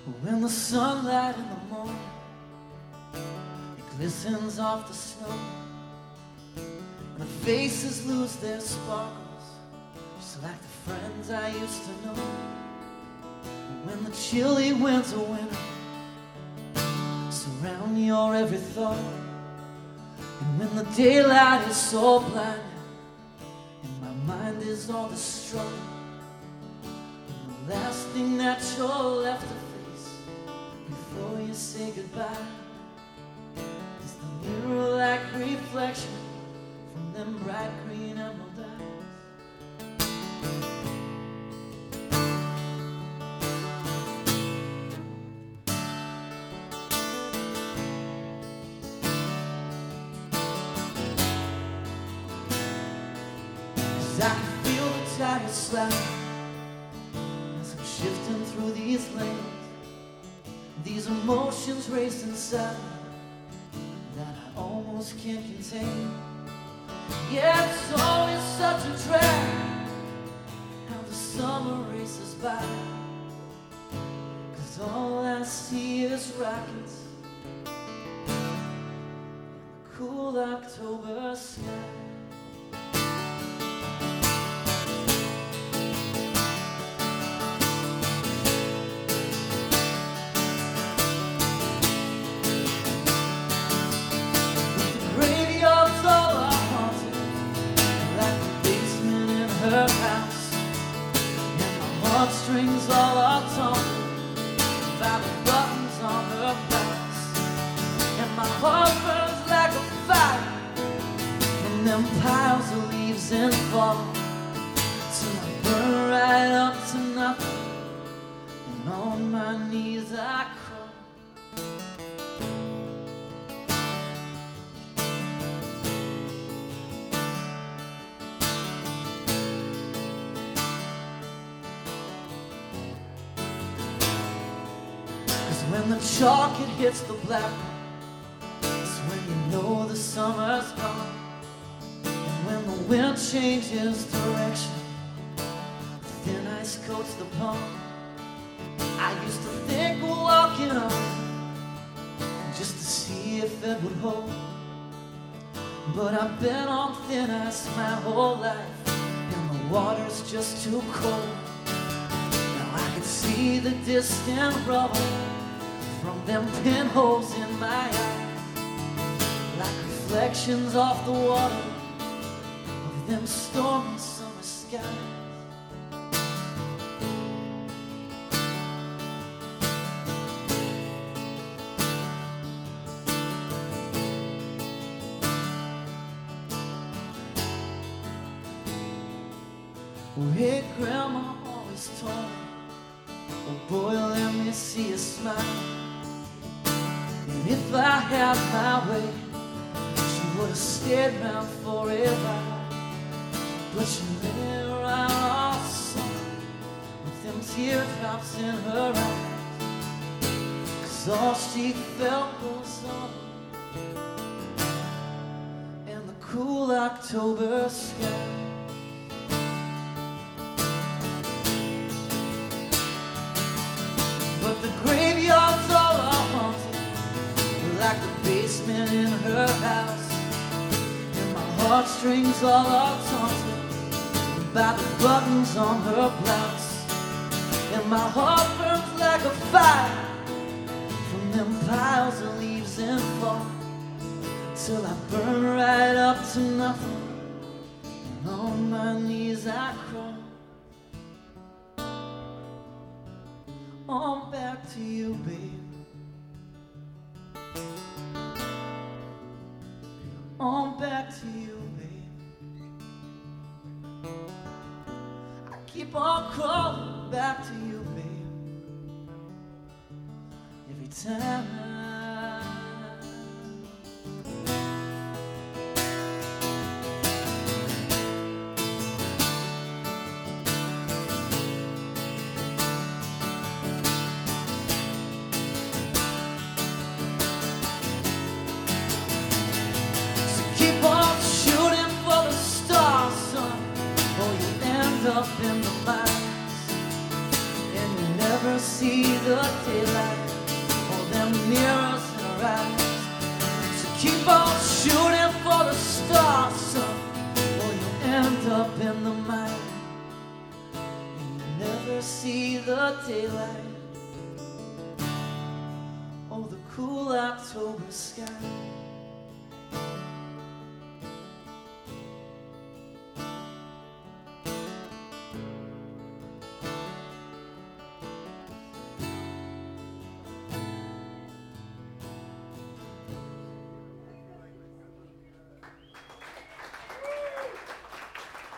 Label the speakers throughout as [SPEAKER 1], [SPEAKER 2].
[SPEAKER 1] When the sunlight in the morning it glistens off the snow, and the faces lose their sparkles, just like the friends I used to know. When the chilly winter wind surround your every thought, and when the daylight is so blinding and my mind is all distraught, and the last thing that you're left to face before you say goodbye is the mirror-like reflection from them bright green emerald eyes. I can feel the tires slide as I'm shifting through these lanes. These emotions race inside that I almost can't contain. Yeah, it's always such a drag how the summer races by, 'cause all I see is rockets and the cool October sky. Her house, and my heartstrings all are torn by the buttons on her blouse, and my heart burns like a fire from them piles of leaves in fall, till I burn right up to nothing, and on my knees I crawl. When the chalk it hits the black, it's when you know the summer's gone. And when the wind changes direction, thin ice coats the pond. I used to think of walking on just to see if it would hold, but I've been on thin ice my whole life, and the water's just too cold. Now I can see the distant rubble from them pinholes in my eyes, like reflections off the water of them stormy summer skies. Oh, hey, Grandma always told me, oh boy, let me see you smile. And if I had my way, she would have stayed around forever. But she lay around all summer with them teardrops in her eyes, 'cause all she felt was summer and the cool October sky. But the graveyards all are haunted, like the basement in her house, and my heartstrings all are taunted by the buttons on her blouse, and my heart burns like a fire from them piles of leaves in fall, till I burn right up to nothing, and on my knees I crawl. On back to you, babe. On back to you, babe. I keep on crawling back to you, babe, every time. up in the mines, and you never see the daylight or them mirrors in our eyes. So keep on shooting for the stars, son, or you'll end up in the mine. And you'll never see the daylight or the cool October sky.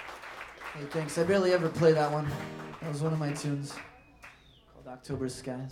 [SPEAKER 1] Hey, thanks. I barely ever play that one. That was one of my tunes called October Skies.